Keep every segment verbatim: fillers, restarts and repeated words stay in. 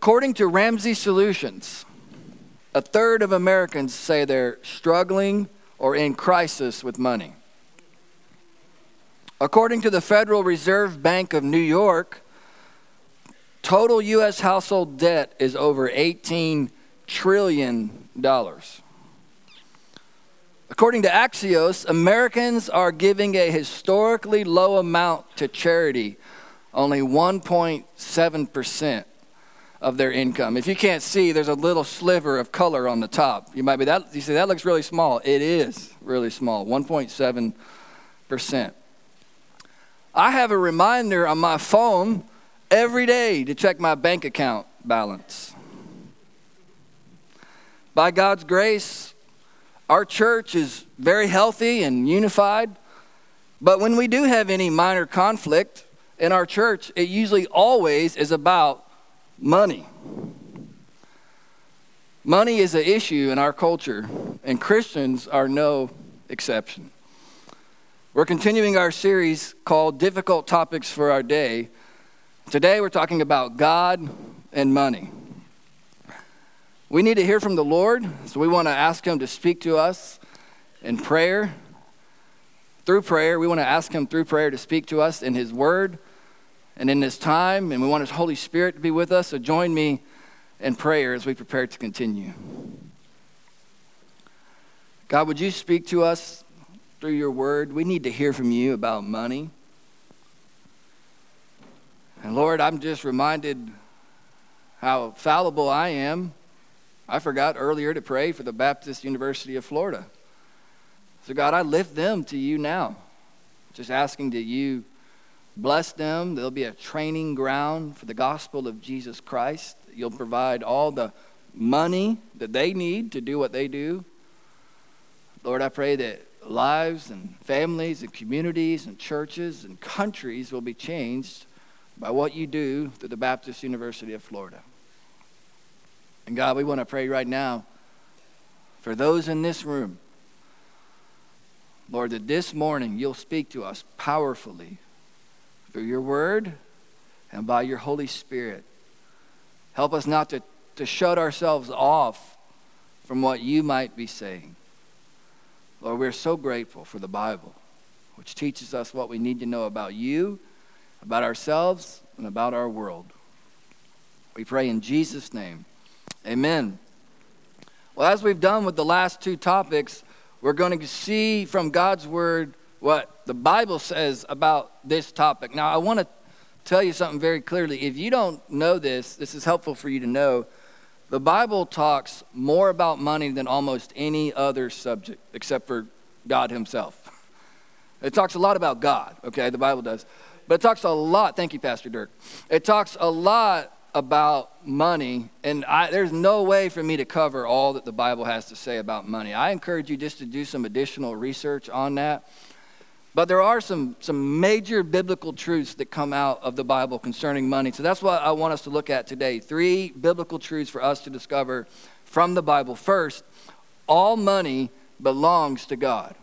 According to Ramsey Solutions, a third of Americans say they're struggling or in crisis with money. According to the Federal Reserve Bank of New York, total U S household debt is over eighteen trillion dollars. According to Axios, Americans are giving a historically low amount to charity, only one point seven percent of their income. If you can't see, there's a little sliver of color on the top. You might be that, you say that looks really small. It is really small, one point seven percent. I have a reminder on my phone every day to check my bank account balance. By God's grace, our church is very healthy and unified, but when we do have any minor conflict in our church, it usually always is about money. Money is an issue in our culture, and Christians are no exception. We're continuing our series called Difficult Topics for Our Day. Today we're talking about God and money. We need to hear from the Lord, so we want to ask him to speak to us in prayer. Through prayer, we want to ask him through prayer to speak to us in his word and in this time, and we want his Holy Spirit to be with us, so join me in prayer as we prepare to continue. God, would you speak to us through your word? We need to hear from you about money. And Lord, I'm just reminded how fallible I am. I forgot earlier to pray for the Baptist University of Florida. So God, I lift them to you now, just asking that you bless them. There'll be a training ground for the gospel of Jesus Christ. You'll provide all the money that they need to do what they do. Lord, I pray that lives and families and communities and churches and countries will be changed by what you do through the Baptist University of Florida. And God, we want to pray right now for those in this room, Lord, that this morning you'll speak to us powerfully through your word and by your Holy Spirit. Help us not to, to shut ourselves off from what you might be saying. Lord, we're so grateful for the Bible, which teaches us what we need to know about you, about ourselves, and about our world. We pray in Jesus' name. Amen. Well, as we've done with the last two topics, we're going to see from God's word what the Bible says about this topic. Now, I want to tell you something very clearly. If you don't know this, this is helpful for you to know. The Bible talks more about money than almost any other subject, except for God himself. It talks a lot about God, okay, the Bible does. But it talks a lot, thank you, Pastor Dirk. It talks a lot about money, and I, there's no way for me to cover all that the Bible has to say about money. I encourage you just to do some additional research on that. But there are some, some major biblical truths that come out of the Bible concerning money. So that's what I want us to look at today. Three biblical truths for us to discover from the Bible. First, all money belongs to God.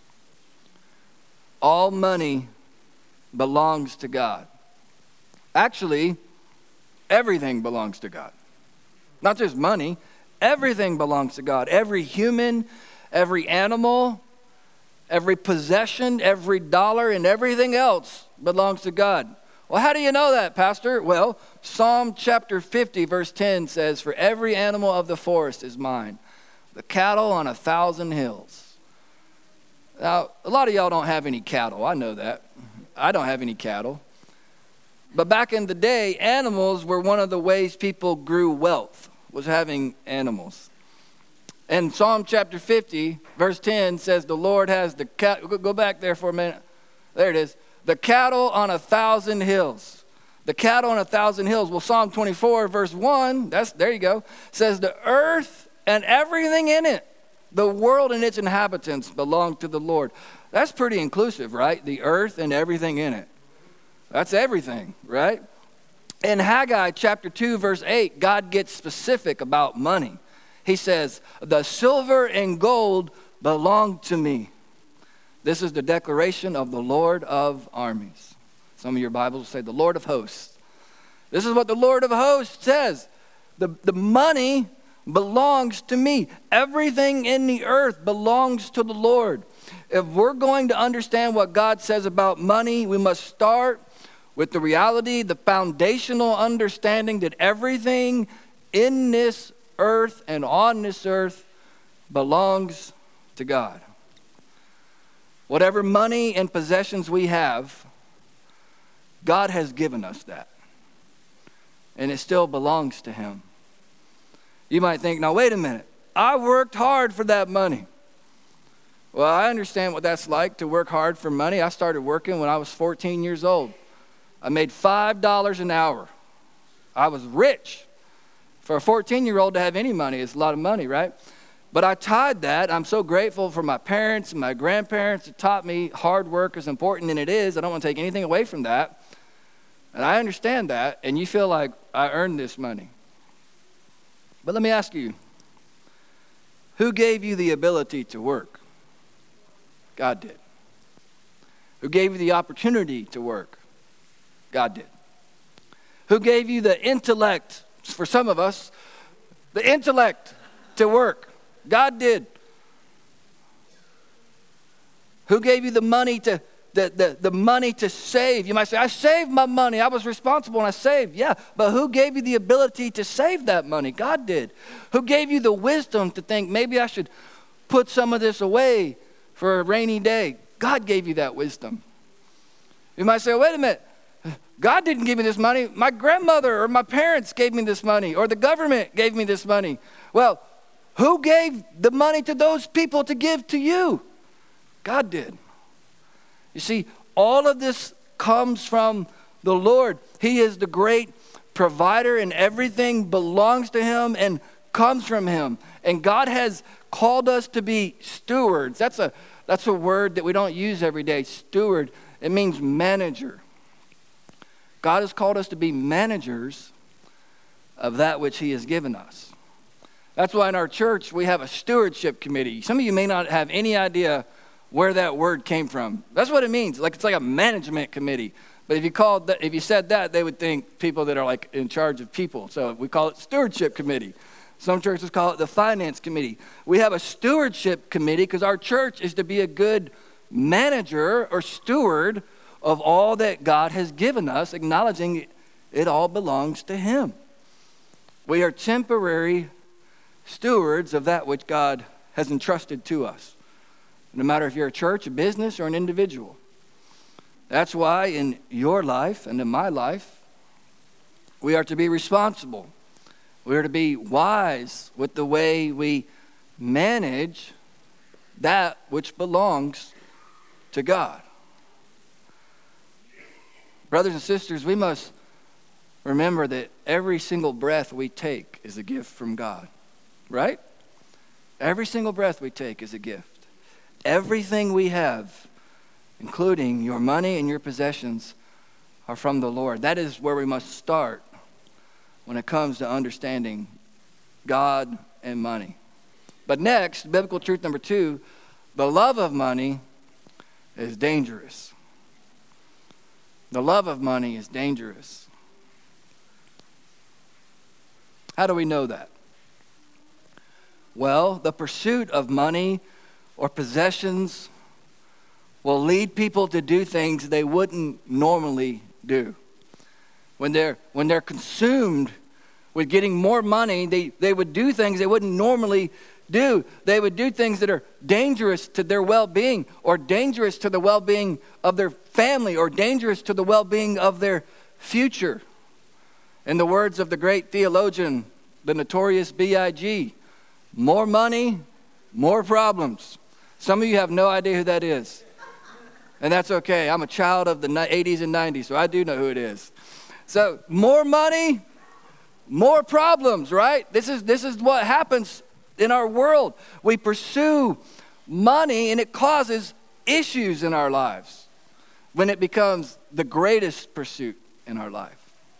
All money belongs to God. Actually, everything belongs to God. Not just money, everything belongs to God. Every human, every animal, every possession, every dollar, and everything else belongs to God. Well, how do you know that, Pastor? Well, Psalm chapter fifty, verse ten says, "For every animal of the forest is mine, the cattle on a thousand hills." Now, a lot of y'all don't have any cattle. I know that. I don't have any cattle. But back in the day, animals were one of the ways people grew wealth, was having animals. And Psalm chapter fifty, verse ten says, the Lord has the cattle. Go back there for a minute. There it is. The cattle on a thousand hills. The cattle on a thousand hills. Well, Psalm twenty-four, verse one, that's there you go, says the earth and everything in it, the world and its inhabitants belong to the Lord. That's pretty inclusive, right? The earth and everything in it. That's everything, right? In Haggai chapter two, verse eight, God gets specific about money. He says, the silver and gold belong to me. This is the declaration of the Lord of armies. Some of your Bibles say the Lord of hosts. This is what the Lord of hosts says. The, the money belongs to me. Everything in the earth belongs to the Lord. If we're going to understand what God says about money, we must start with the reality, the foundational understanding that everything in this earth and on this earth belongs to God. Whatever money and possessions we have, God has given us that. And it still belongs to him. You might think, now wait a minute, I worked hard for that money. Well, I understand what that's like to work hard for money. I started working when I was fourteen years old. I made five dollars an hour. I was rich. For a fourteen-year-old to have any money is a lot of money, right? But I tied that. I'm so grateful for my parents and my grandparents that taught me hard work is important, and it is. I don't want to take anything away from that. And I understand that, and you feel like I earned this money. But let me ask you, who gave you the ability to work? God did. Who gave you the opportunity to work? God did. Who gave you the intellect, for some of us, the intellect to work? God did. Who gave you the money to the, the, the money to save? You might say, I saved my money. I was responsible and I saved. Yeah, but who gave you the ability to save that money? God did. Who gave you the wisdom to think, maybe I should put some of this away for a rainy day? God gave you that wisdom. You might say, wait a minute. God didn't give me this money. My grandmother or my parents gave me this money, or the government gave me this money. Well, who gave the money to those people to give to you? God did. You see, all of this comes from the Lord. He is the great provider, and everything belongs to him and comes from him. And God has called us to be stewards. That's a, that's a word that we don't use every day, steward. It means manager. God has called us to be managers of that which he has given us. That's why in our church we have a stewardship committee. Some of you may not have any idea where that word came from. That's what it means. Like it's like a management committee. But if you called that, if you said that, they would think people that are like in charge of people. So we call it stewardship committee. Some churches call it the finance committee. We have a stewardship committee because our church is to be a good manager or steward of all that God has given us, acknowledging it all belongs to him. We are temporary stewards of that which God has entrusted to us. No matter if you're a church, a business, or an individual. That's why in your life and in my life, we are to be responsible. We are to be wise with the way we manage that which belongs to God. Brothers and sisters, we must remember that every single breath we take is a gift from God, right? Every single breath we take is a gift. Everything we have, including your money and your possessions, are from the Lord. That is where we must start when it comes to understanding God and money. But next, biblical truth number two, the love of money is dangerous. The love of money is dangerous. How do we know that? Well, the pursuit of money or possessions will lead people to do things they wouldn't normally do. When they're, when they're consumed with getting more money, they, they would do things they wouldn't normally do. They would do things that are dangerous to their well-being, or dangerous to the well-being of their family, or dangerous to the well-being of their future. In the words of the great theologian, the notorious B I G, more money, more problems. Some of you have no idea who that is. And that's okay. I'm a child of the eighties and nineties, so I do know who it is. So more money, more problems, right? This is, this is what happens in our world. We pursue money and it causes issues in our lives when it becomes the greatest pursuit in our life.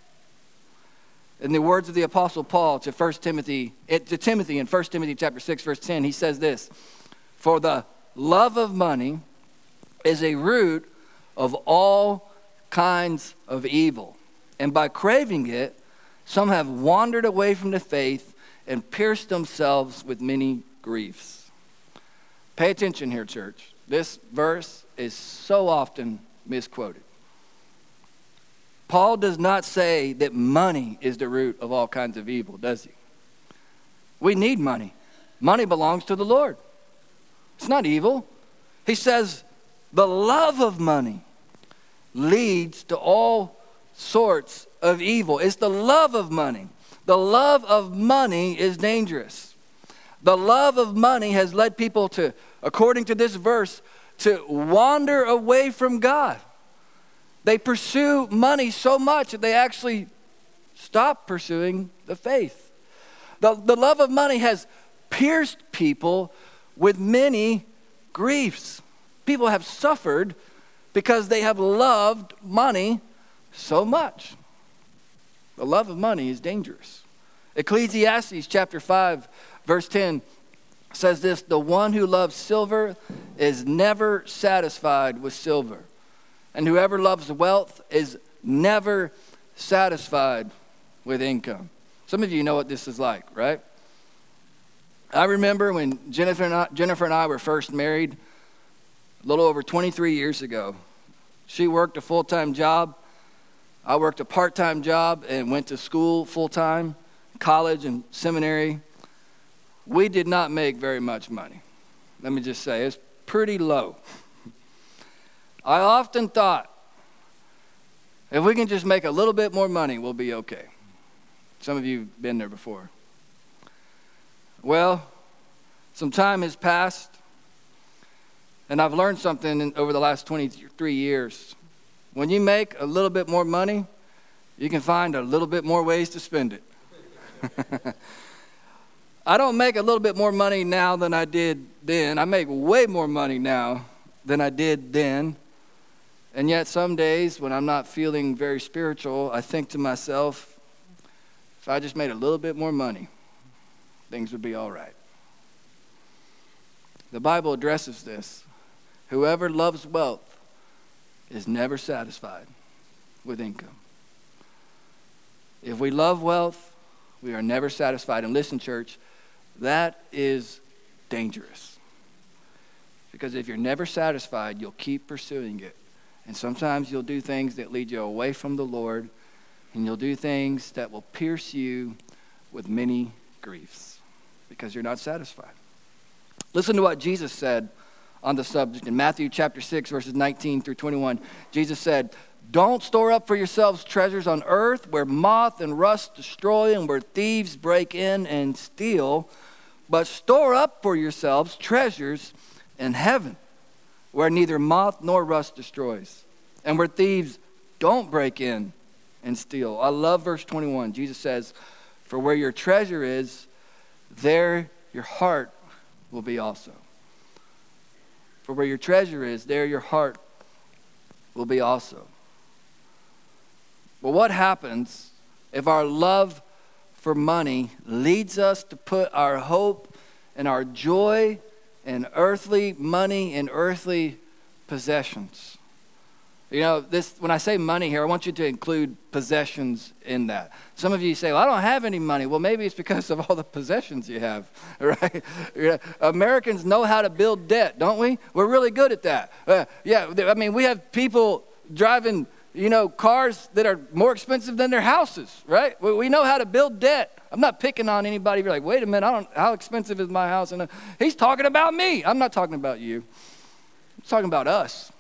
In the words of the Apostle Paul to First Timothy, to Timothy in First Timothy chapter six, verse ten, he says this, "For the love of money is a root of all kinds of evil, and by craving it, Some have wandered away from the faith and pierced themselves with many griefs. Pay attention here, church. This verse is so often misquoted. Paul does not say that money is the root of all kinds of evil, does he? We need money. Money belongs to the Lord. It's not evil. He says the love of money leads to all sorts of evil. It's the love of money. The love of money is dangerous. The love of money has led people to, according to this verse, to wander away from God. They pursue money so much that they actually stop pursuing the faith. The, the love of money has pierced people with many griefs. People have suffered because they have loved money so much. The love of money is dangerous. Ecclesiastes chapter five, verse ten says this: the one who loves silver is never satisfied with silver, and whoever loves wealth is never satisfied with income. Some of you know what this is like, right? I remember when Jennifer and I, Jennifer and I were first married a little over twenty-three years ago. She worked a full-time job. I worked a part-time job and went to school full-time, college and seminary. We did not make very much money. Let me just say, it's pretty low. I often thought, if we can just make a little bit more money, we'll be okay. Some of you have been there before. Well, some time has passed, and I've learned something in, over the last twenty-three years. When you make a little bit more money, you can find a little bit more ways to spend it. I don't make a little bit more money now than I did then. I make way more money now than I did then. And yet some days when I'm not feeling very spiritual, I think to myself, if I just made a little bit more money, things would be all right. The Bible addresses this. Whoever loves wealth is never satisfied with income. If we love wealth, we are never satisfied. And listen, church, that is dangerous. Because if you're never satisfied, you'll keep pursuing it. And sometimes you'll do things that lead you away from the Lord, and you'll do things that will pierce you with many griefs because you're not satisfied. Listen to what Jesus said on the subject. In Matthew chapter six, verses nineteen through twenty-one, Jesus said, "Don't store up for yourselves treasures on earth where moth and rust destroy and where thieves break in and steal, but store up for yourselves treasures in heaven where neither moth nor rust destroys and where thieves don't break in and steal." I love verse twenty-one. Jesus says, "For where your treasure is, there your heart will be also." For where your treasure is, there your heart will be also. Well, what happens if our love for money leads us to put our hope and our joy in earthly money and earthly possessions? You know, this when I say money here, I want you to include possessions in that. Some of you say, "Well, I don't have any money." Well, maybe it's because of all the possessions you have, right? Americans know how to build debt, don't we? We're really good at that. Uh, yeah, I mean, we have people driving, you know, cars that are more expensive than their houses, right? We, we know how to build debt. I'm not picking on anybody. You're like, "Wait a minute, I don't. How expensive is my house?" And uh, he's talking about me. I'm not talking about you. I'm talking about us.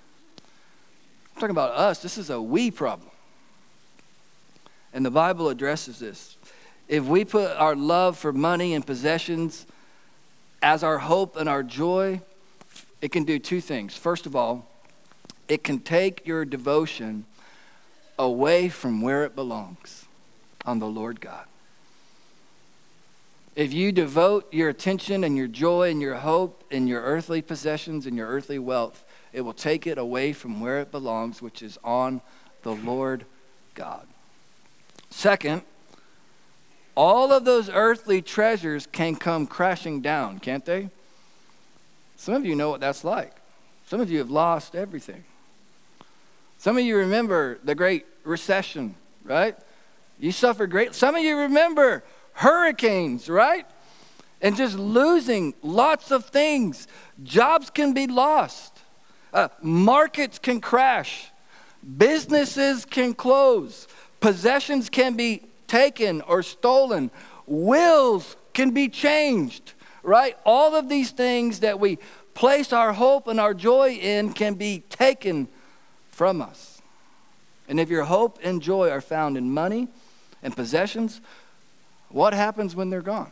I'm talking about us. This is a we problem. And the Bible addresses this. If we put our love for money and possessions as our hope and our joy, it can do two things. First of all, it can take your devotion away from where it belongs, on the Lord God. If you devote your attention and your joy and your hope in your earthly possessions and your earthly wealth, it will take it away from where it belongs, which is on the Lord God. Second, all of those earthly treasures can come crashing down, can't they? Some of you know what that's like. Some of you have lost everything. Some of you remember the Great Recession, right? You suffered great. Some of you remember hurricanes, right? And just losing lots of things. Jobs can be lost. Uh, markets can crash. Businesses can close. Possessions can be taken or stolen. Wills can be changed, right? All of these things that we place our hope and our joy in can be taken from us. And if your hope and joy are found in money and possessions, what happens when they're gone?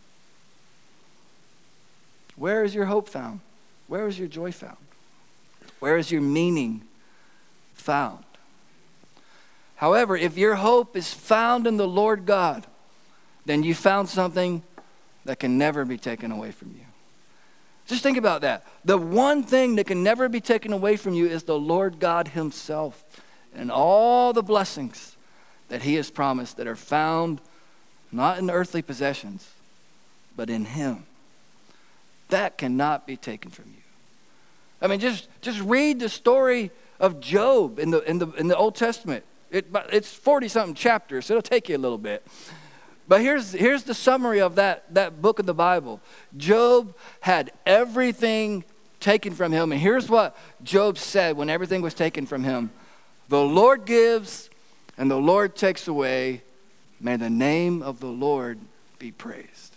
Where is your hope found? Where is your joy found? Where is your meaning found? However, if your hope is found in the Lord God, then you found something that can never be taken away from you. Just think about that. The one thing that can never be taken away from you is the Lord God himself and all the blessings that he has promised that are found not in earthly possessions, but in him. That cannot be taken from you. I mean, just, just read the story of Job in the, in the, in the Old Testament. It, it's forty-something chapters, so it'll take you a little bit. But here's, here's the summary of that, that book of the Bible. Job had everything taken from him. And here's what Job said when everything was taken from him. The Lord gives and the Lord takes away. May the name of the Lord be praised.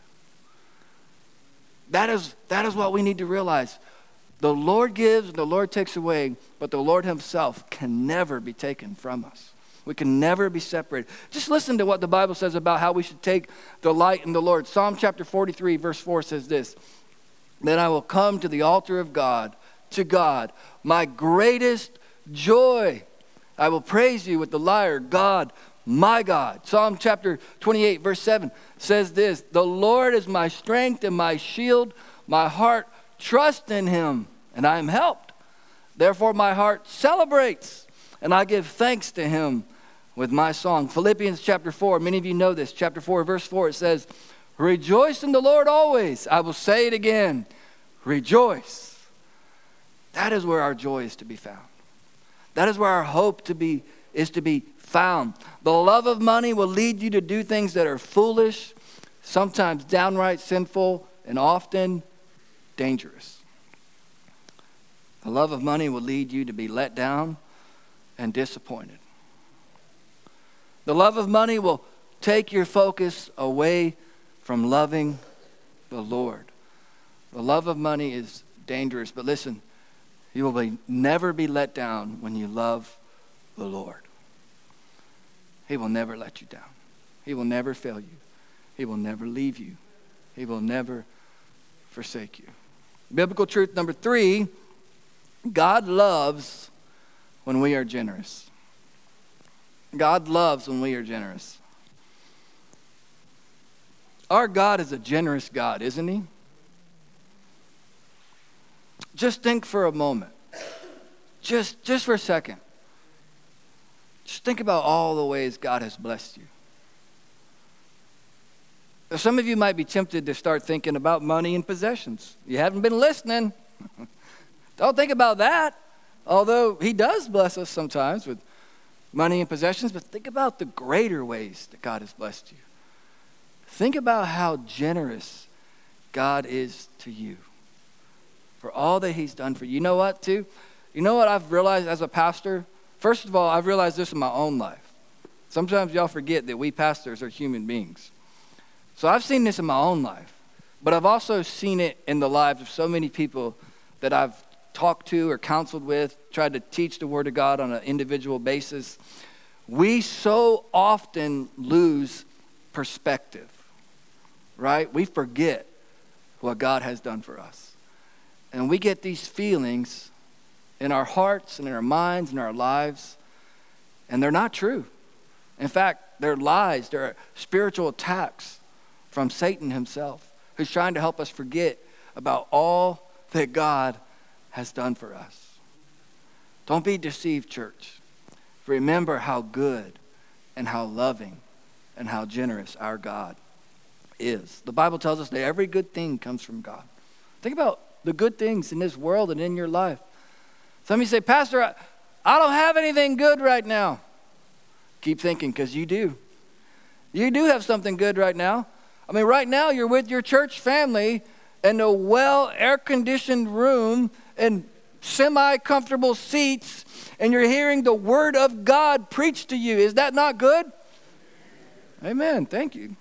That is, that is what we need to realize. The Lord gives and the Lord takes away, but the Lord himself can never be taken from us. We can never be separated. Just listen to what the Bible says about how we should take delight in the Lord. Psalm chapter forty-three, verse four says this. Then I will come to the altar of God, to God, my greatest joy. I will praise you with the lyre, God, my God. Psalm chapter twenty-eight, verse seven says this. The Lord is my strength and my shield. My heart trusts in him, and I am helped. Therefore my heart celebrates, and I give thanks to him with my song. Philippians chapter four, many of you know this. Chapter four, verse four, it says, rejoice in the Lord always. I will say it again, rejoice. That is where our joy is to be found. That is where our hope to be is to be found. The love of money will lead you to do things that are foolish, sometimes downright sinful, and often dangerous. The love of money will lead you to be let down and disappointed. The love of money will take your focus away from loving the Lord. The love of money is dangerous, but listen, you will be, never be let down when you love the Lord. He will never let you down. He will never fail you. He will never leave you. He will never forsake you. Biblical truth number three, God loves when we are generous. God loves when we are generous. Our God is a generous God, isn't he? Just think for a moment. Just, just for a second. Just think about all the ways God has blessed you. Some of you might be tempted to start thinking about money and possessions. You haven't been listening. Don't think about that. Although he does bless us sometimes with money and possessions, but think about the greater ways that God has blessed you. Think about how generous God is to you for all that he's done for you. You know what, too? You know what I've realized as a pastor? First of all, I've realized this in my own life. Sometimes y'all forget that we pastors are human beings. So I've seen this in my own life, but I've also seen it in the lives of so many people that I've talked to or counseled with, tried to teach the Word of God on an individual basis. We so often lose perspective, right? We forget what God has done for us. And we get these feelings in our hearts and in our minds and our lives, and they're not true. In fact, they're lies, they're spiritual attacks from Satan himself, who's trying to help us forget about all that God has done for us. Don't be deceived, church. Remember how good and how loving and how generous our God is. The Bible tells us that every good thing comes from God. Think about the good things in this world and in your life. Some of you say, Pastor, I, I don't have anything good right now. Keep thinking, because you do. You do have something good right now. I mean, right now you're with your church family in a well air-conditioned room and semi-comfortable seats, and you're hearing the word of God preached to you. Is that not good? Amen. Thank you.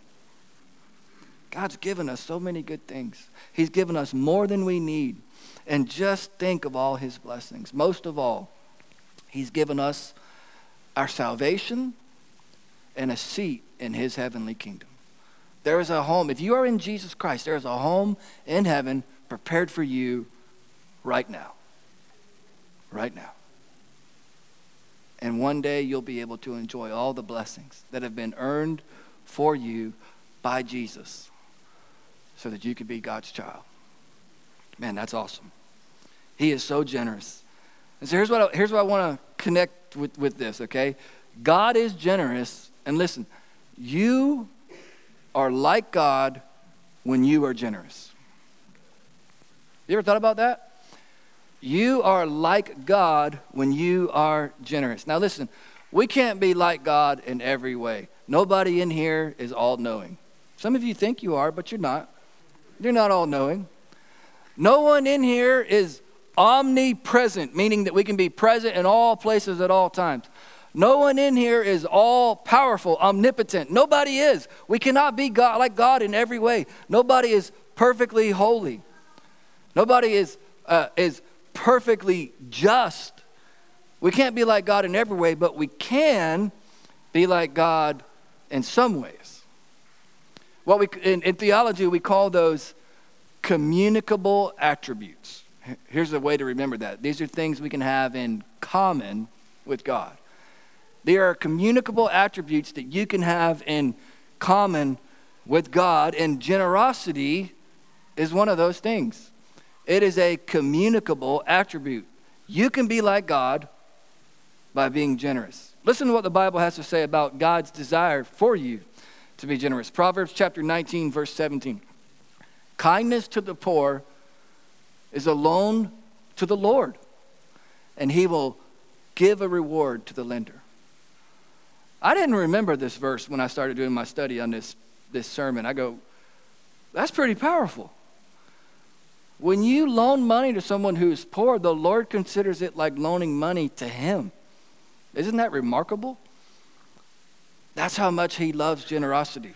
God's given us so many good things. He's given us more than we need. And just think of all his blessings. Most of all, he's given us our salvation and a seat in his heavenly kingdom. There is a home. If you are in Jesus Christ, there is a home in heaven prepared for you right now. Right now. And one day you'll be able to enjoy all the blessings that have been earned for you by Jesus so that you could be God's child. Man, that's awesome. He is so generous. And so here's what I, here's what I want to connect with, with this, okay? God is generous. And listen, you are like God when you are generous. You ever thought about that? You are like God when you are generous. Now listen, we can't be like God in every way. Nobody in here is all-knowing. Some of you think you are, but you're not. You're not all-knowing. No one in here is omnipresent, meaning that we can be present in all places at all times. No one in here is all-powerful, omnipotent. Nobody is. We cannot be God, like God in every way. Nobody is perfectly holy. Nobody is uh, is perfectly just. We can't be like God in every way, but we can be like God in some ways. What we in, in theology we call those communicable attributes. Here's a way to remember that. These are things we can have in common with God. There are communicable attributes that you can have in common with God, and generosity is one of those things. It is a communicable attribute. You can be like God by being generous. Listen to what the Bible has to say about God's desire for you to be generous. Proverbs chapter nineteen, verse seventeen. Kindness to the poor is a loan to the Lord, and he will give a reward to the lender. I didn't remember this verse when I started doing my study on this, this sermon. I go, that's pretty powerful. When you loan money to someone who is poor, the Lord considers it like loaning money to him. Isn't that remarkable? That's how much he loves generosity.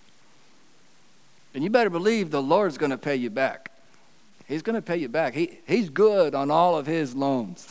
And you better believe the Lord's going to pay you back. He's going to pay you back. He, he's good on all of his loans.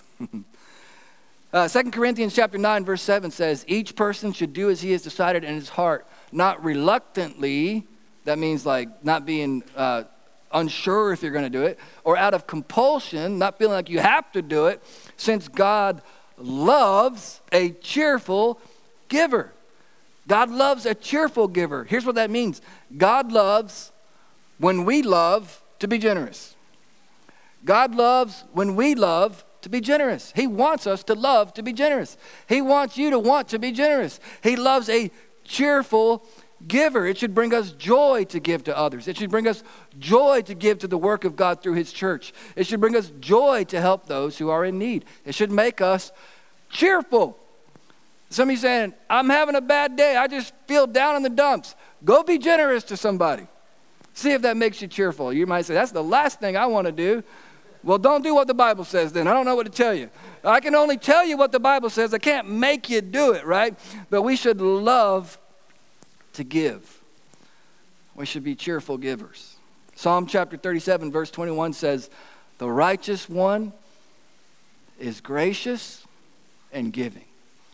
uh, Second Corinthians chapter nine, verse seven says, each person should do as he has decided in his heart, not reluctantly. That means like not being uh, unsure if you're going to do it, or out of compulsion, not feeling like you have to do it, since God loves a cheerful giver. God loves a cheerful giver. Here's what that means. God loves when we love to be generous. God loves when we love to be generous. He wants us to love to be generous. He wants you to want to be generous. He loves a cheerful giver. It should bring us joy to give to others. It should bring us joy to give to the work of God through his church. It should bring us joy to help those who are in need. It should make us cheerful. Some of you saying, I'm having a bad day. I just feel down in the dumps. Go be generous to somebody. See if that makes you cheerful. You might say, that's the last thing I want to do. Well, don't do what the Bible says then. I don't know what to tell you. I can only tell you what the Bible says. I can't make you do it, right? But we should love to give. We should be cheerful givers. Psalm chapter thirty-seven, verse twenty-one says, the righteous one is gracious and giving.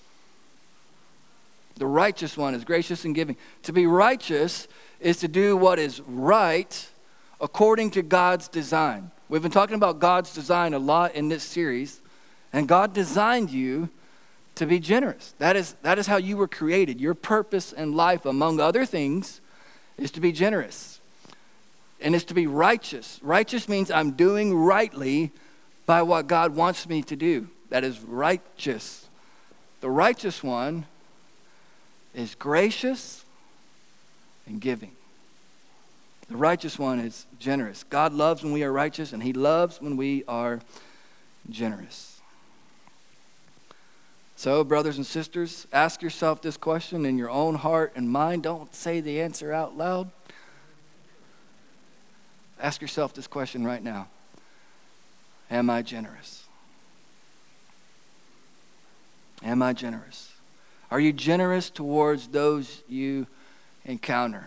The righteous one is gracious and giving. To be righteous is to do what is right according to God's design. We've been talking about God's design a lot in this series, and God designed you to be generous. That is, that is how you were created. Your purpose in life, among other things, is to be generous. And it's to be righteous. Righteous means I'm doing rightly by what God wants me to do. That is righteous. The righteous one is gracious and giving. The righteous one is generous. God loves when we are righteous, and he loves when we are generous. So, brothers and sisters, ask yourself this question in your own heart and mind. Don't say the answer out loud. Ask yourself this question right now. Am I generous? Am I generous? Are you generous towards those you encounter?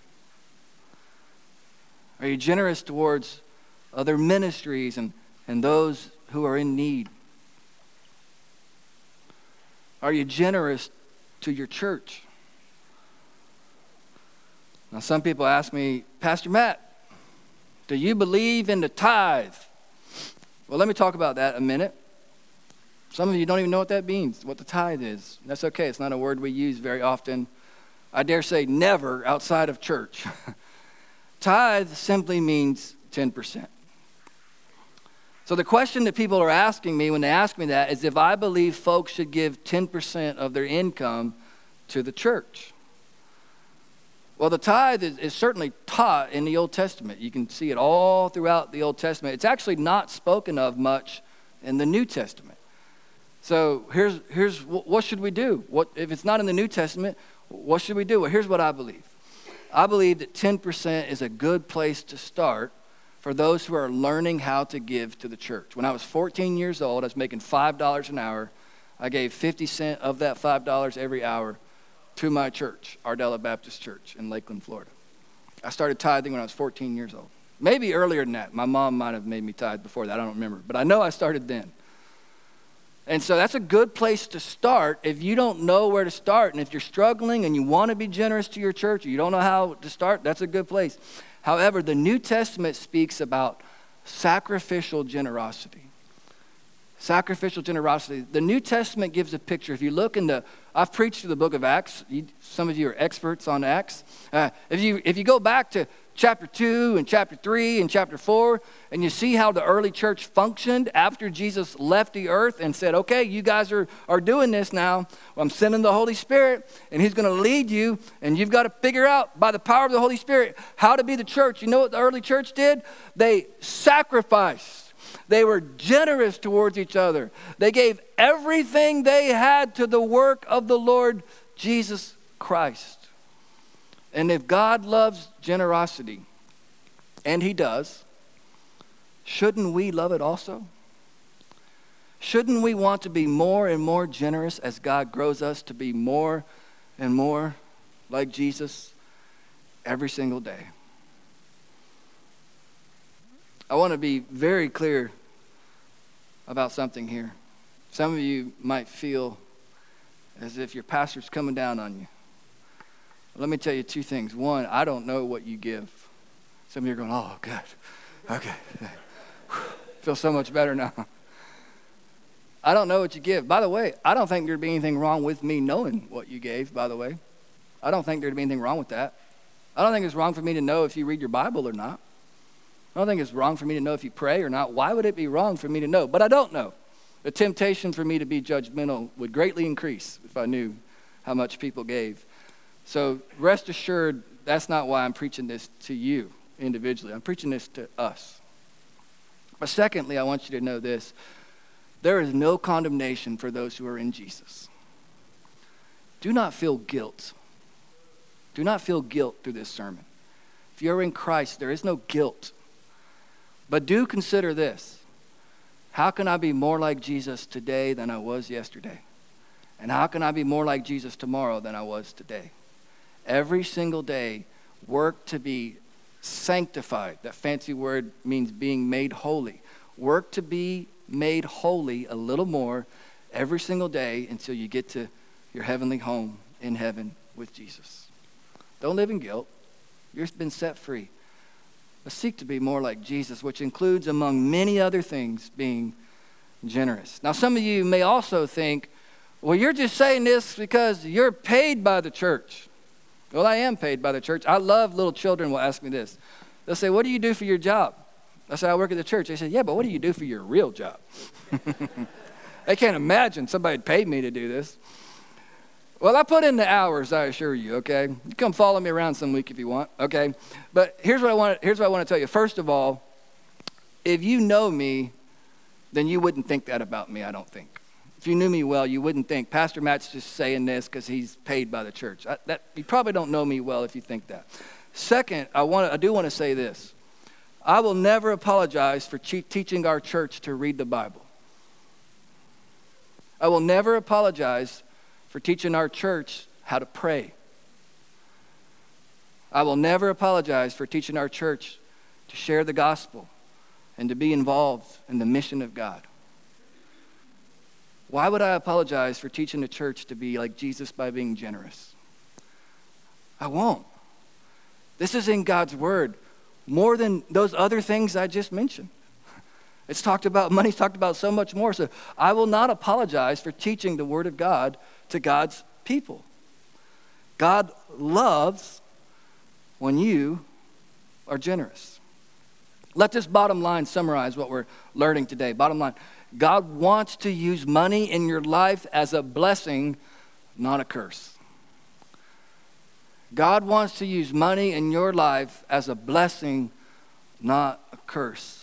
Are you generous towards other ministries and, and those who are in need? Are you generous to your church? Now, some people ask me, Pastor Matt, do you believe in the tithe? Well, let me talk about that a minute. Some of you don't even know what that means, what the tithe is. That's okay. It's not a word we use very often. I dare say never outside of church. Tithe simply means ten percent. So the question that people are asking me when they ask me that is if I believe folks should give ten percent of their income to the church. Well, the tithe is, is certainly taught in the Old Testament. You can see it all throughout the Old Testament. It's actually not spoken of much in the New Testament. So here's, here's what should we do? What, if it's not in the New Testament, what should we do? Well, here's what I believe. I believe that ten percent is a good place to start for those who are learning how to give to the church. When I was fourteen years old, I was making five dollars an hour. I gave fifty cents of that five dollars every hour to my church, Ardella Baptist Church in Lakeland, Florida. I started tithing when I was fourteen years old. Maybe earlier than that. My mom might have made me tithe before that. I don't remember. But I know I started then. And so that's a good place to start if you don't know where to start. And if you're struggling and you want to be generous to your church or you don't know how to start, that's a good place. However, the New Testament speaks about sacrificial generosity. Sacrificial generosity. The New Testament gives a picture. If you look in the, I've preached through the book of Acts. You, some of you are experts on Acts. Uh, if you if you go back to chapter two and chapter three and chapter four, and you see how the early church functioned after Jesus left the earth and said, okay, you guys are, are doing this now. Well, I'm sending the Holy Spirit, and he's going to lead you, and you've got to figure out by the power of the Holy Spirit how to be the church. You know what the early church did? They sacrificed. They were generous towards each other. They gave everything they had to the work of the Lord Jesus Christ. And if God loves generosity, and he does, shouldn't we love it also? Shouldn't we want to be more and more generous as God grows us to be more and more like Jesus every single day? I want to be very clear about something here. Some of you might feel as if your pastor's coming down on you. Let me tell you two things. One, I don't know what you give. Some of you are going, oh, good. Okay. Feel so much better now. I don't know what you give. By the way, I don't think there'd be anything wrong with me knowing what you gave, by the way. I don't think there'd be anything wrong with that. I don't think it's wrong for me to know if you read your Bible or not. I don't think it's wrong for me to know if you pray or not. Why would it be wrong for me to know? But I don't know. The temptation for me to be judgmental would greatly increase if I knew how much people gave. So rest assured, that's not why I'm preaching this to you individually. I'm preaching this to us. But secondly, I want you to know this. There is no condemnation for those who are in Jesus. Do not feel guilt. Do not feel guilt through this sermon. If you're in Christ, there is no guilt. But do consider this. How can I be more like Jesus today than I was yesterday? And how can I be more like Jesus tomorrow than I was today? Every single day, work to be sanctified. That fancy word means being made holy. Work to be made holy a little more every single day until you get to your heavenly home in heaven with Jesus. Don't live in guilt. You've been set free. But seek to be more like Jesus, which includes, among many other things, being generous. Now, some of you may also think, well, you're just saying this because you're paid by the church. Well, I am paid by the church. I love little children will ask me this. They'll say, what do you do for your job? I say, I work at the church. They say, yeah, but what do you do for your real job? They can't imagine somebody paid me to do this. Well, I put in the hours, I assure you, okay? You come follow me around some week if you want, okay? But here's what I want, here's what I want to tell you. First of all, if you know me, then you wouldn't think that about me, I don't think. if you knew me well, you wouldn't think Pastor Matt's just saying this because he's paid by the church. I, that, you probably don't know me well if you think that. Second, I, want, I do want to say this. I will never apologize for che- teaching our church to read the Bible. I will never apologize for teaching our church how to pray. I will never apologize for teaching our church to share the gospel and to be involved in the mission of God. Why would I apologize for teaching the church to be like Jesus by being generous? I won't. This is in God's word more than those other things I just mentioned. It's talked about, money's talked about so much more. So I will not apologize for teaching the word of God to God's people. God loves when you are generous. Let this bottom line summarize what we're learning today. Bottom line, God wants to use money in your life as a blessing, not a curse. God wants to use money in your life as a blessing, not a curse.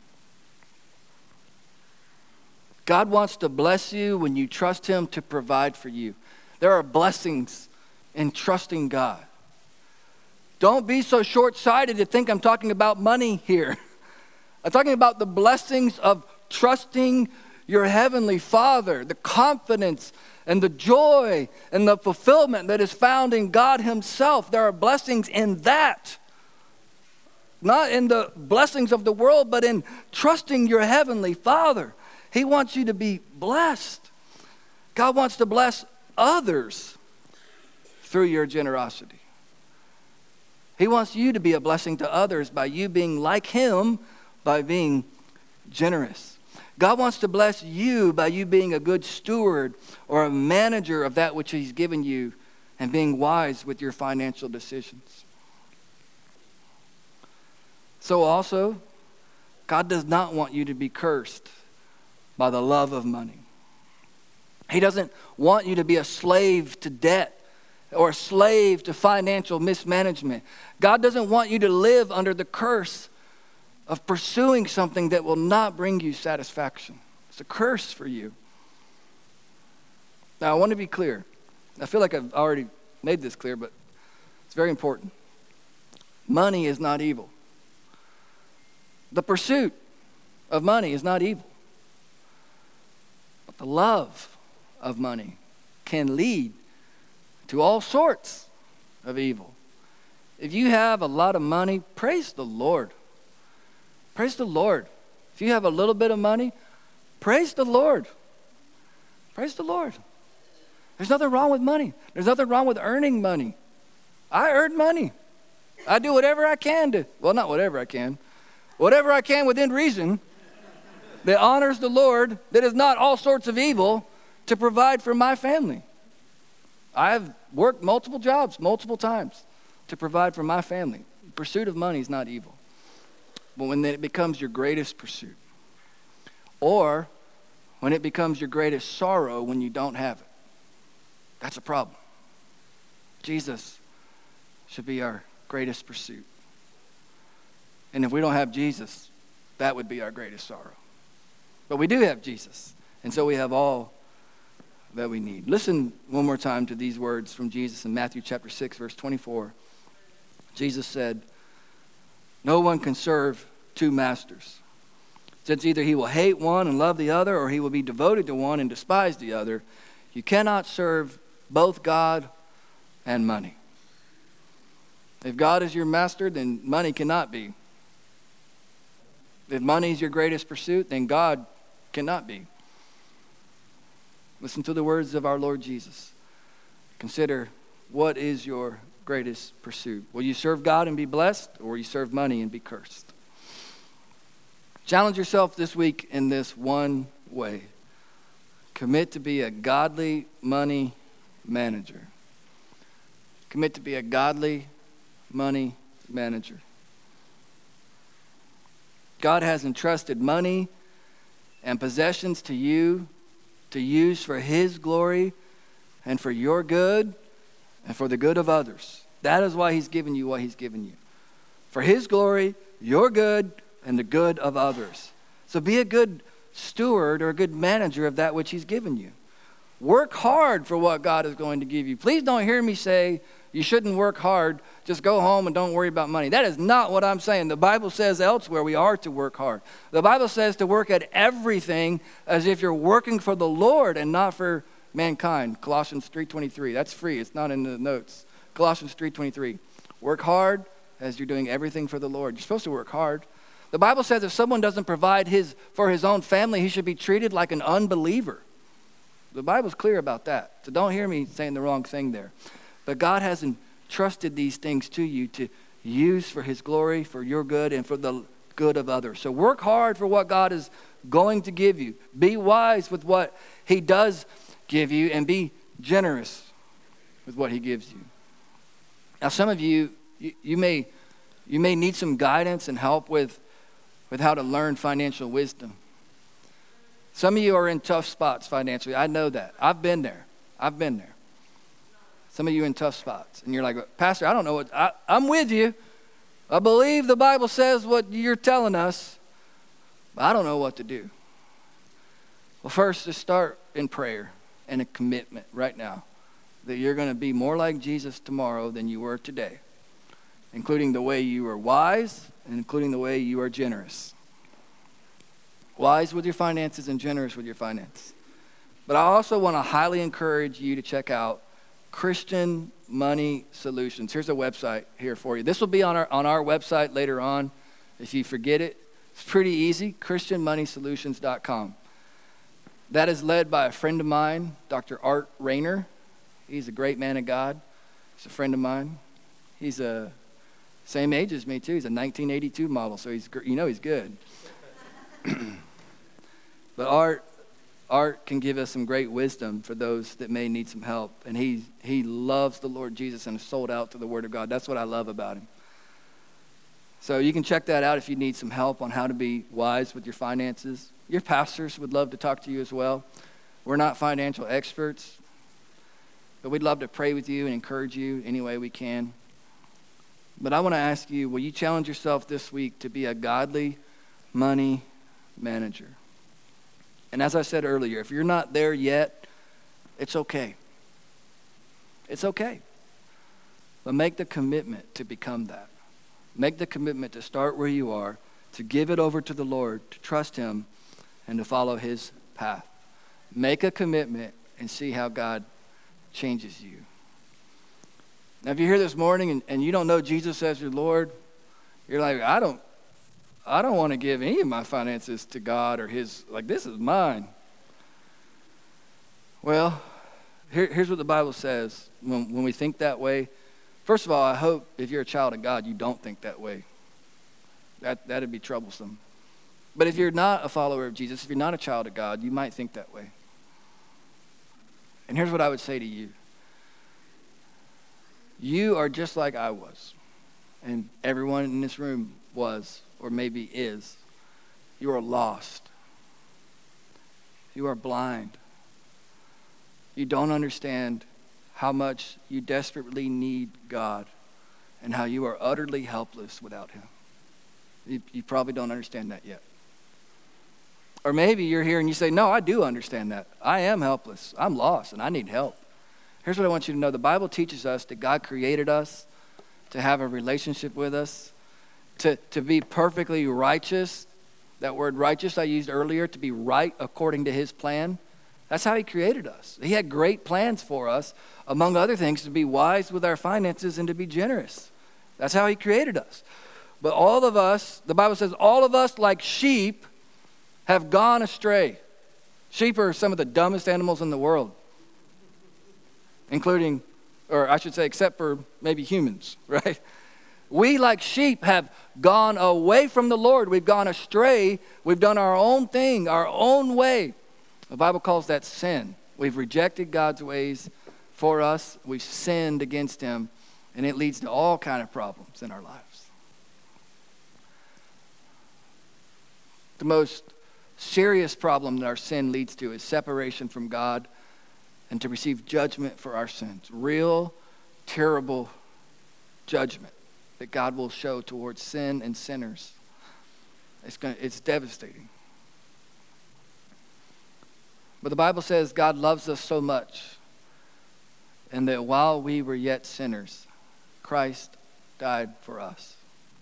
God wants to bless you when you trust him to provide for you. There are blessings in trusting God. Don't be so short-sighted to think I'm talking about money here. I'm talking about the blessings of trusting your heavenly Father, the confidence and the joy and the fulfillment that is found in God himself. There are blessings in that. Not in the blessings of the world, but in trusting your heavenly Father. He wants you to be blessed. God wants to bless others through your generosity. He wants you to be a blessing to others by you being like him, by being generous. God wants to bless you by you being a good steward or a manager of that which he's given you and being wise with your financial decisions. So also, God does not want you to be cursed by the love of money. He doesn't want you to be a slave to debt or a slave to financial mismanagement. God doesn't want you to live under the curse of pursuing something that will not bring you satisfaction. It's a curse for you. Now, I want to be clear. I feel like I've already made this clear, but it's very important. Money is not evil. The pursuit of money is not evil. But the love of money can lead to all sorts of evil. If you have a lot of money, praise the Lord. Praise the Lord. If you have a little bit of money, praise the Lord. Praise the Lord. There's nothing wrong with money. There's nothing wrong with earning money. I earn money. I do whatever I can to, well, not whatever I can, whatever I can within reason that honors the Lord, that is not all sorts of evil, to provide for my family. I've worked multiple jobs, multiple times, to provide for my family. The pursuit of money is not evil. But when it becomes your greatest pursuit, or when it becomes your greatest sorrow when you don't have it, that's a problem. Jesus should be our greatest pursuit. And if we don't have Jesus, that would be our greatest sorrow. But we do have Jesus, and so we have all that we need. Listen one more time to these words from Jesus in Matthew chapter six, verse twenty-four. Jesus said, "No one can serve two masters, since either he will hate one and love the other, or he will be devoted to one and despise the other. You cannot serve both God and money." If God is your master, then money cannot be. If money is your greatest pursuit, then God cannot be. Listen to the words of our Lord Jesus. Consider, what is your greatest pursuit? Will you serve God and be blessed, or will you serve money and be cursed? Challenge yourself this week in this one way. Commit to be a godly money manager. Commit to be a godly money manager. God has entrusted money and possessions to you to use for his glory and for your good and for the good of others. That is why he's given you what he's given you. For his glory, your good, and the good of others. So be a good steward or a good manager of that which he's given you. Work hard for what God is going to give you. Please don't hear me say you shouldn't work hard. Just go home and don't worry about money. That is not what I'm saying. The Bible says elsewhere we are to work hard. The Bible says to work at everything as if you're working for the Lord and not for mankind. Colossians three twenty-three. That's free. It's not in the notes. Colossians three twenty-three. Work hard as you're doing everything for the Lord. You're supposed to work hard. The Bible says if someone doesn't provide his for his own family, he should be treated like an unbeliever. The Bible's clear about that. So don't hear me saying the wrong thing there. But God has entrusted these things to you to use for his glory, for your good, and for the good of others. So work hard for what God is going to give you. Be wise with what he does give you, and be generous with what he gives you. Now, some of you, you, you may you may need some guidance and help with, with how to learn financial wisdom. Some of you are in tough spots financially. I know that. I've been there. I've been there. Some of you in tough spots. And you're like, Pastor, I don't know what, I, I'm with you. I believe the Bible says what you're telling us, but I don't know what to do. Well, first, just start in prayer and a commitment right now that you're going to be more like Jesus tomorrow than you were today, including the way you are wise and including the way you are generous. Wise with your finances and generous with your finances. But I also want to highly encourage you to check out Christian Money Solutions. Here's a website here for you. This will be on our on our website later on. If you forget it, it's pretty easy, christian money solutions dot com. That is led by a friend of mine, Doctor Art Rayner. He's a great man of God. He's a friend of mine. He's a same age as me too. He's a nineteen eighty-two model, so he's you know he's good. But Art, Art can give us some great wisdom for those that may need some help. And he he loves the Lord Jesus and is sold out to the Word of God. That's what I love about him. So you can check that out if you need some help on how to be wise with your finances. Your pastors would love to talk to you as well. We're not financial experts, but we'd love to pray with you and encourage you any way we can. But I want to ask you, will you challenge yourself this week to be a godly money manager? And as I said earlier, if you're not there yet, it's okay. It's okay. But make the commitment to become that. Make the commitment to start where you are, to give it over to the Lord, to trust him, and to follow his path. Make a commitment and see how God changes you. Now, if you're here this morning and, and you don't know Jesus as your Lord, you're like, I don't, I don't want to give any of my finances to God or his, like, this is mine. Well, here, here's what the Bible says. When, when we think that way, first of all, I hope if you're a child of God, you don't think that way. That, that'd be troublesome. But if you're not a follower of Jesus, if you're not a child of God, you might think that way. And here's what I would say to you. You are just like I was, and everyone in this room was, or maybe is. You are lost. You are blind. You don't understand how much you desperately need God and how you are utterly helpless without him. You, you probably don't understand that yet. Or maybe you're here and you say, no, I do understand that. I am helpless. I'm lost and I need help. Here's what I want you to know. The Bible teaches us that God created us to have a relationship with us, to, to be perfectly righteous. That word righteous I used earlier, to be right according to his plan. That's how he created us. He had great plans for us, among other things, to be wise with our finances and to be generous. That's how he created us. But all of us, the Bible says, all of us like sheep have gone astray. Sheep are some of the dumbest animals in the world, including, or I should say, except for maybe humans, right? We, like sheep, have gone away from the Lord. We've gone astray. We've done our own thing, our own way. The Bible calls that sin. We've rejected God's ways for us. We've sinned against him, and it leads to all kinds of problems in our lives. The most serious problem that our sin leads to is separation from God and to receive judgment for our sins. Real, terrible judgment that God will show towards sin and sinners. It's going, it's devastating. But the Bible says God loves us so much, and that while we were yet sinners, Christ died for us.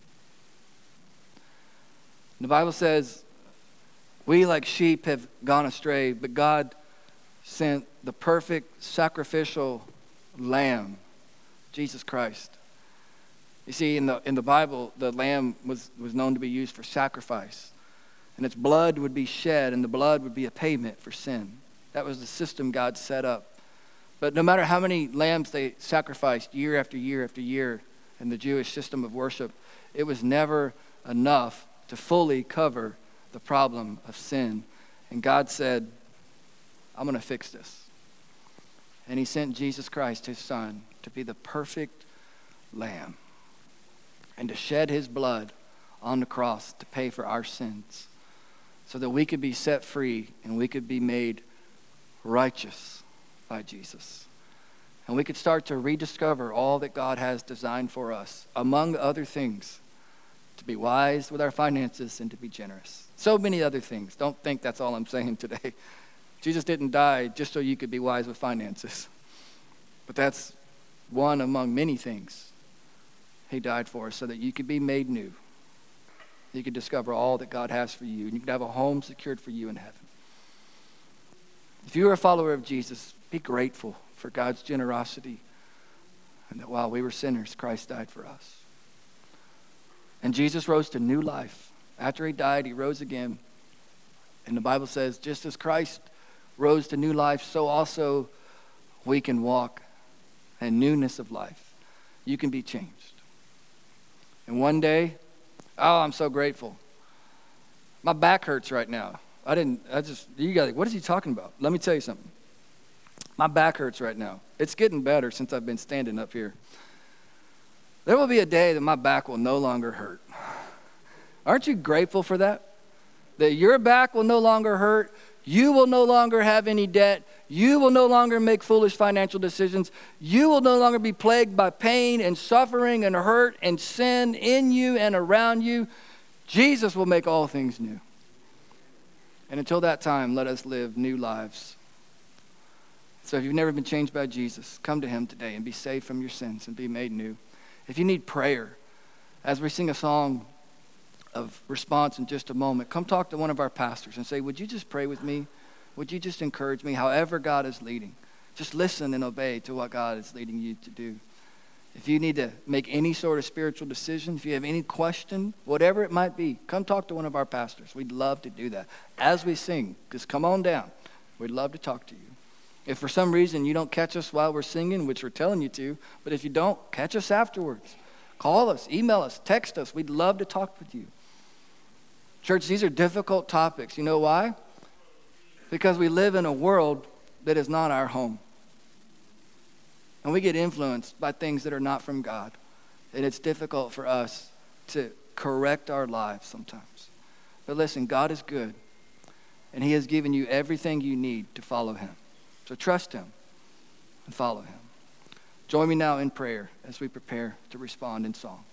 The Bible says, we like sheep have gone astray, but God sent the perfect sacrificial lamb, Jesus Christ. You see, in the in the Bible, the lamb was, was known to be used for sacrifice. And its blood would be shed, and the blood would be a payment for sin. That was the system God set up. But no matter how many lambs they sacrificed year after year after year in the Jewish system of worship, it was never enough to fully cover the problem of sin. And God said, I'm going to fix this. And he sent Jesus Christ, his son, to be the perfect lamb and to shed his blood on the cross to pay for our sins so that we could be set free and we could be made righteous by Jesus. And we could start to rediscover all that God has designed for us, among other things, to be wise with our finances and to be generous. So many other things. Don't think that's all I'm saying today. Jesus didn't die just so you could be wise with finances. But that's one among many things. He died for us so that you could be made new. You could discover all that God has for you, and you could have a home secured for you in heaven. If you are a follower of Jesus, be grateful for God's generosity and that while we were sinners, Christ died for us. And Jesus rose to new life. After he died, he rose again. And the Bible says, just as Christ rose to new life, so also we can walk in newness of life. You can be changed. And one day, oh, I'm so grateful. My back hurts right now. I didn't, I just, you guys, what is he talking about? Let me tell you something. My back hurts right now. It's getting better since I've been standing up here. There will be a day that my back will no longer hurt. Aren't you grateful for that? That your back will no longer hurt. You will no longer have any debt. You will no longer make foolish financial decisions. You will no longer be plagued by pain and suffering and hurt and sin in you and around you. Jesus will make all things new. And until that time, let us live new lives. So if you've never been changed by Jesus, come to him today and be saved from your sins and be made new. If you need prayer, as we sing a song of response in just a moment, come talk to one of our pastors and say, would you just pray with me? Would you just encourage me however God is leading? Just listen and obey to what God is leading you to do. If you need to make any sort of spiritual decision, if you have any question, whatever it might be, come talk to one of our pastors. We'd love to do that. As we sing, just come on down. We'd love to talk to you. If for some reason you don't catch us while we're singing, which we're telling you to, but if you don't, catch us afterwards. Call us, email us, text us. We'd love to talk with you. Church, these are difficult topics. You know why? Because we live in a world that is not our home. And we get influenced by things that are not from God. And it's difficult for us to correct our lives sometimes. But listen, God is good. And he has given you everything you need to follow him. So trust him and follow him. Join me now in prayer as we prepare to respond in song.